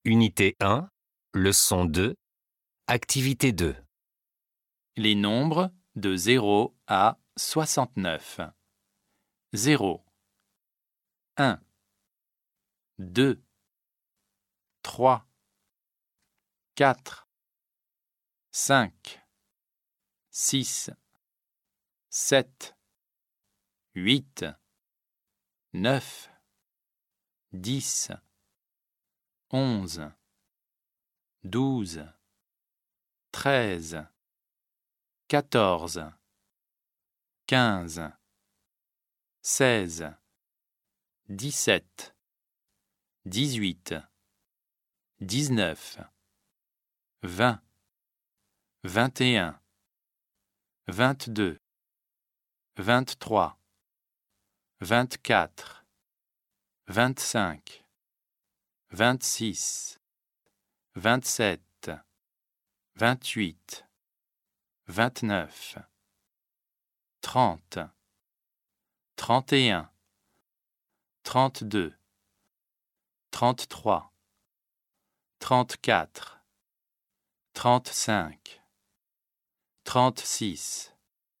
Unité 1, leçon 2, activité 2. Les nombres de 0 à 69. 0, 1, 2, 3, 4, 5, 6, 7, 8, 9, 10, 11, 12, 13, 14, 15, 16, 17, 18, 19, 20, 21, 22, 23, 24, 25, 26, 27, 28, 29, 30, 31, 32, 33, 34, 35, 36,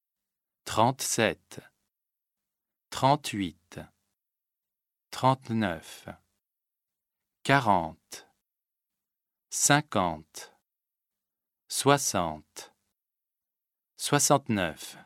37, 38, 39, 40, 50, 60, 69.